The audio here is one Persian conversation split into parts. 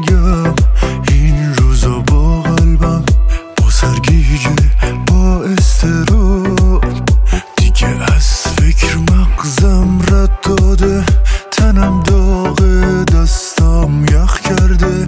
میگم این روزا با قلبم با سرگیجه با استراب دیگه از فکر مغزم رد داده، تنم داغه دستم یخ کرده.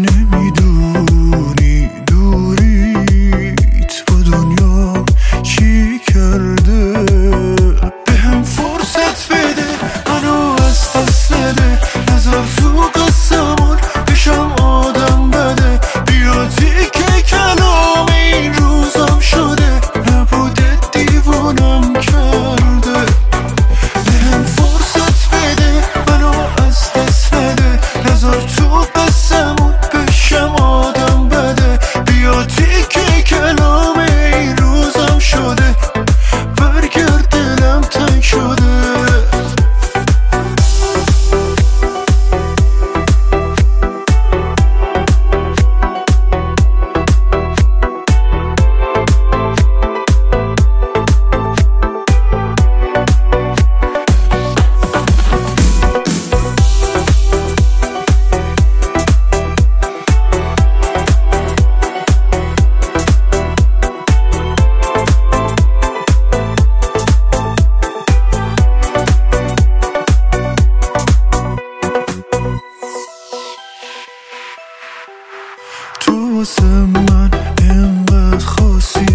نمیدونی دوریت با دنیا چی کرده. بهم فرصت بده منو از دست نده، نذار تو قسمون بشم آدم بده. بیا تیکه کلام این روزم شده، نبوده دیوونم کرده. بهم فرصت بده منو از دست نده، نذار تو قسمون بشم آدم بده. بیا تیکه کلام این روزم شده، برگرد دلم تنگ شده. تو واسه من اینقدر خاصی